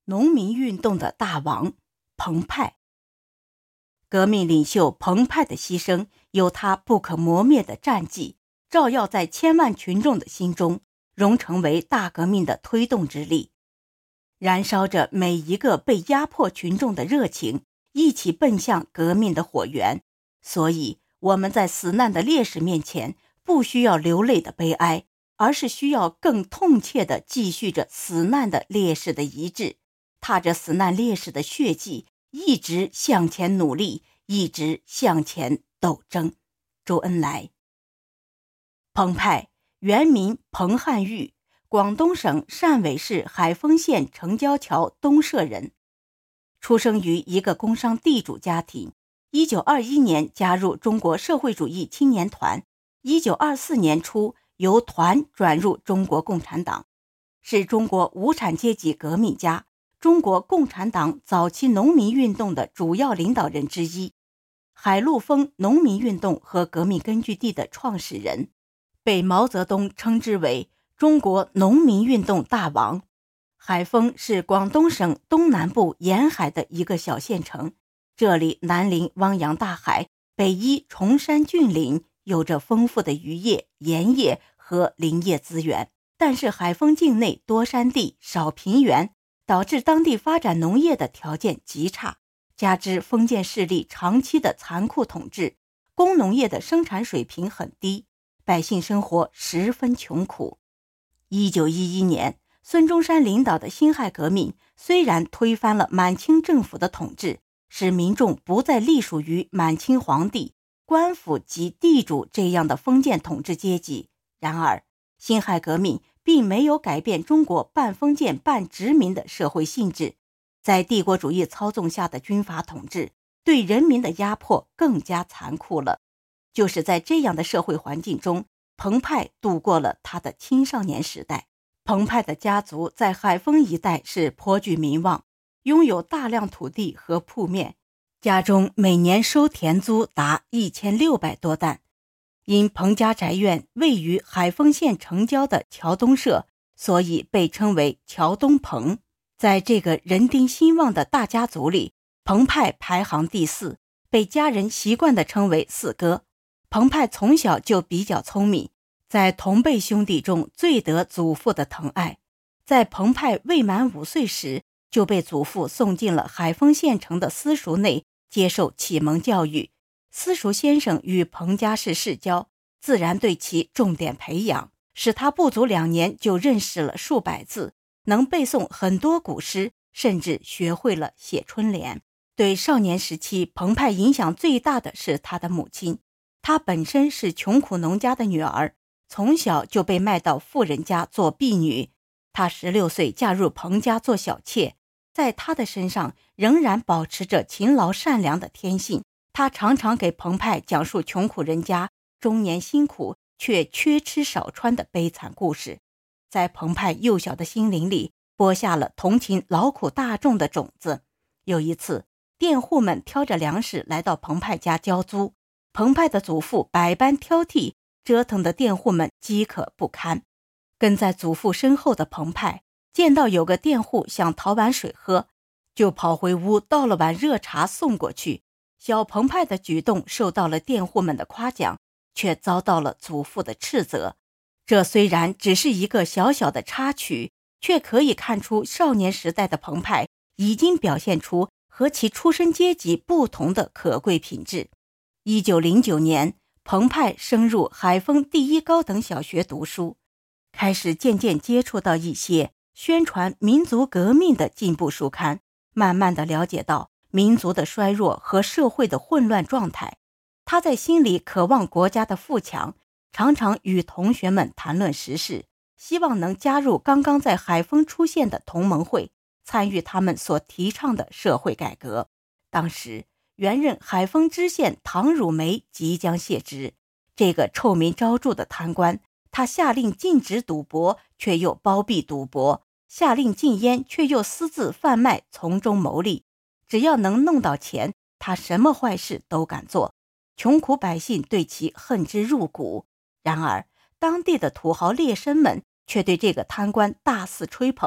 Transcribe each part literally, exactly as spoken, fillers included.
农民运动的大王彭湃。革命领袖彭湃的牺牲有他不可磨灭的战绩，照耀在千万群众的心中，融成为大革命的推动之力，燃烧着每一个被压迫群众的热情，一起奔向革命的火源。所以我们在死难的烈士面前，不需要流泪的悲哀，而是需要更痛切地继续着死难的烈士的遗志，踏着死难烈士的血迹，一直向前努力，一直向前斗争。周恩来。彭湃，原名彭汉玉，广东省汕尾市海丰县城郊桥东社人，出生于一个工商地主家庭。一九二一年加入中国社会主义青年团，一九二四年初由团转入中国共产党，是中国无产阶级革命家，中国共产党早期农民运动的主要领导人之一，海陆丰农民运动和革命根据地的创始人，被毛泽东称之为中国农民运动大王。海丰是广东省东南部沿海的一个小县城，这里南临汪洋大海，北依崇山峻岭，有着丰富的渔业、盐业和林业资源。但是海丰境内多山地少平原，导致当地发展农业的条件极差，加之封建势力长期的残酷统治，工农业的生产水平很低，百姓生活十分穷苦。一九一一年，孙中山领导的辛亥革命虽然推翻了满清政府的统治，使民众不再隶属于满清皇帝、官府及地主这样的封建统治阶级，然而辛亥革命并没有改变中国半封建半殖民的社会性质，在帝国主义操纵下的军阀统治对人民的压迫更加残酷了。就是在这样的社会环境中，彭湃度过了他的青少年时代。彭湃的家族在海丰一带是颇具名望，拥有大量土地和铺面，家中每年收田租达一千六百多担。因彭家宅院位于海丰县城郊的桥东社，所以被称为桥东彭。在这个人丁兴旺的大家族里，彭湃排行第四，被家人习惯地称为四哥。彭湃从小就比较聪明，在同辈兄弟中最得祖父的疼爱。在彭湃未满五岁时，就被祖父送进了海丰县城的私塾内接受启蒙教育。私塾先生与彭家世世交，自然对其重点培养，使他不足两年就认识了数百字，能背诵很多古诗，甚至学会了写春联。对少年时期彭湃影响最大的是他的母亲，她本身是穷苦农家的女儿，从小就被卖到富人家做婢女。她十六岁嫁入彭家做小妾，在她的身上仍然保持着勤劳善良的天性。她常常给彭湃讲述穷苦人家终年辛苦却缺吃少穿的悲惨故事，在彭湃幼小的心灵里播下了同情劳苦大众的种子。有一次，佃户们挑着粮食来到彭湃家交租，彭湃的祖父百般挑剔，折腾的佃户们饥渴不堪。跟在祖父身后的彭湃见到有个佃户想讨碗水喝，就跑回屋倒了碗热茶送过去。小彭湃的举动受到了佃户们的夸奖，却遭到了祖父的斥责。这虽然只是一个小小的插曲，却可以看出少年时代的彭湃已经表现出和其出身阶级不同的可贵品质。一九零九年，彭湃升入海丰第一高等小学读书，开始渐渐接触到一些宣传民族革命的进步书刊，慢慢地了解到民族的衰弱和社会的混乱状态。他在心里渴望国家的富强，常常与同学们谈论时事，希望能加入刚刚在海丰出现的同盟会，参与他们所提倡的社会改革。当时原任海丰知县唐汝梅即将卸职，这个臭名昭著的贪官，他下令禁止赌博，却又包庇赌博；下令禁烟，却又私自贩卖，从中牟利。只要能弄到钱，他什么坏事都敢做。穷苦百姓对其恨之入骨。然而当地的土豪劣绅们却对这个贪官大肆吹捧，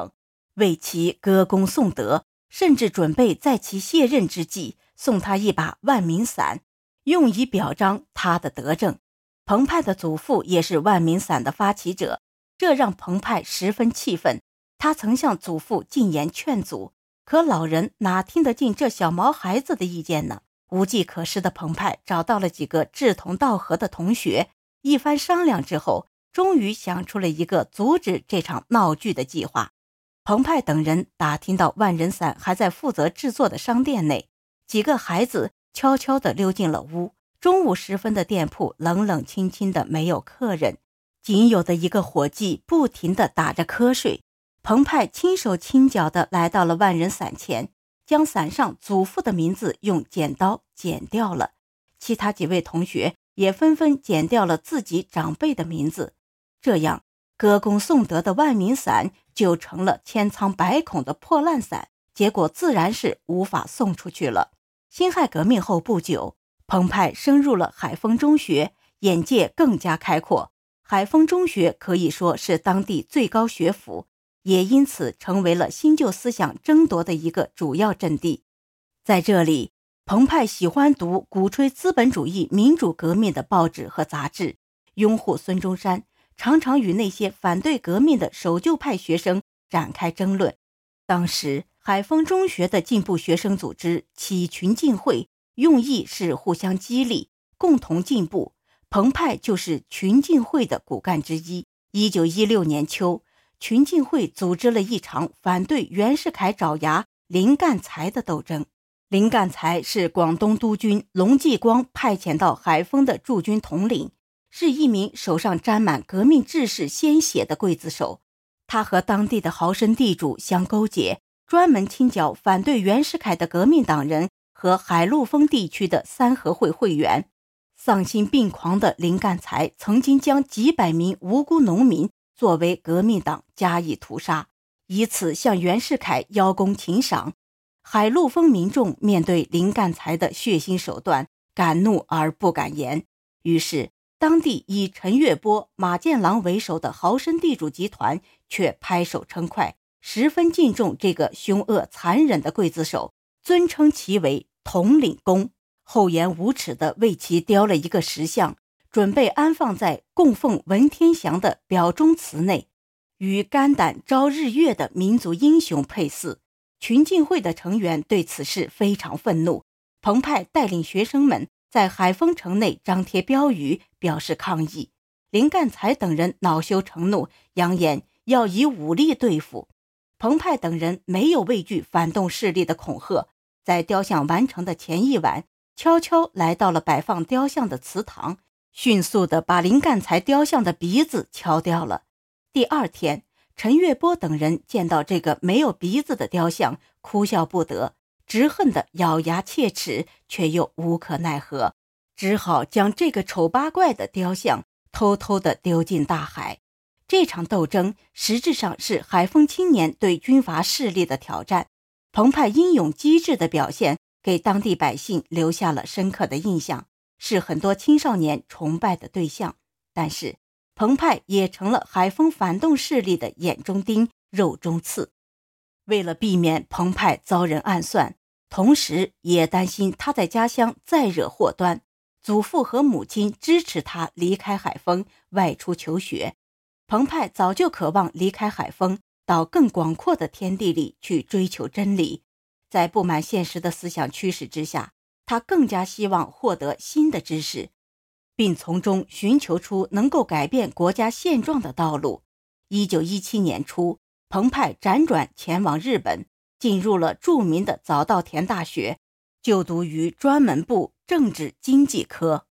为其歌功颂德，甚至准备在其卸任之际送他一把万民伞，用以表彰他的德政。彭湃的祖父也是万民伞的发起者，这让彭湃十分气愤。他曾向祖父进言劝阻，可老人哪听得进这小毛孩子的意见呢？无计可施的彭湃找到了几个志同道合的同学，一番商量之后，终于想出了一个阻止这场闹剧的计划。彭湃等人打听到万人伞还在负责制作的商店内，几个孩子悄悄地溜进了屋。中午时分的店铺冷冷清清的，没有客人，仅有的一个伙计不停地打着瞌睡。彭湃轻手轻脚地来到了万人伞前，将伞上祖父的名字用剪刀剪掉了。其他几位同学也纷纷剪掉了自己长辈的名字，这样歌功颂德的万民伞就成了千疮百孔的破烂伞，结果自然是无法送出去了。辛亥革命后不久，彭湃升入了海丰中学，眼界更加开阔。海丰中学可以说是当地最高学府，也因此成为了新旧思想争夺的一个主要阵地。在这里，彭湃喜欢读鼓吹资本主义民主革命的报纸和杂志，拥护孙中山，常常与那些反对革命的守旧派学生展开争论。当时海丰中学的进步学生组织起群进会，用意是互相激励，共同进步。彭湃就是群进会的骨干之一。一九一六年秋，群进会组织了一场反对袁世凯爪牙林干才的斗争。林干才是广东督军龙继光派遣到海丰的驻军统领，是一名手上沾满革命志士鲜血的刽子手。他和当地的豪绅地主相勾结，专门清剿反对袁世凯的革命党人和海陆丰地区的三合会会员。丧心病狂的林干才曾经将几百名无辜农民作为革命党加以屠杀，以此向袁世凯邀功请赏。海陆丰民众面对林干才的血腥手段，敢怒而不敢言。于是当地以陈月波、马建郎为首的豪绅地主集团却拍手称快，十分敬重这个凶恶残忍的刽子手，尊称其为统领公，厚颜无耻地为其雕了一个石像，准备安放在供奉文天祥的表忠祠内，与肝胆朝日月的民族英雄配似。群进会的成员对此事非常愤怒，彭湃带领学生们在海丰城内张贴标语表示抗议。林干才等人恼羞成怒，扬言要以武力对付。彭湃等人没有畏惧反动势力的恐吓，在雕像完成的前一晚，悄悄来到了摆放雕像的祠堂，迅速地把林干才雕像的鼻子敲掉了。第二天，陈月波等人见到这个没有鼻子的雕像，哭笑不得，直恨地咬牙切齿，却又无可奈何，只好将这个丑八怪的雕像偷偷地丢进大海。这场斗争实质上是海丰青年对军阀势力的挑战。彭湃英勇机智的表现给当地百姓留下了深刻的印象，是很多青少年崇拜的对象。但是彭湃也成了海丰反动势力的眼中钉、肉中刺。为了避免彭湃遭人暗算，同时也担心他在家乡再惹祸端，祖父和母亲支持他离开海丰，外出求学。彭湃早就渴望离开海丰，到更广阔的天地里去追求真理。在不满现实的思想驱使之下，他更加希望获得新的知识，并从中寻求出能够改变国家现状的道路。一九一七年初，彭湃辗转前往日本，进入了著名的早稻田大学，就读于专门部政治经济科。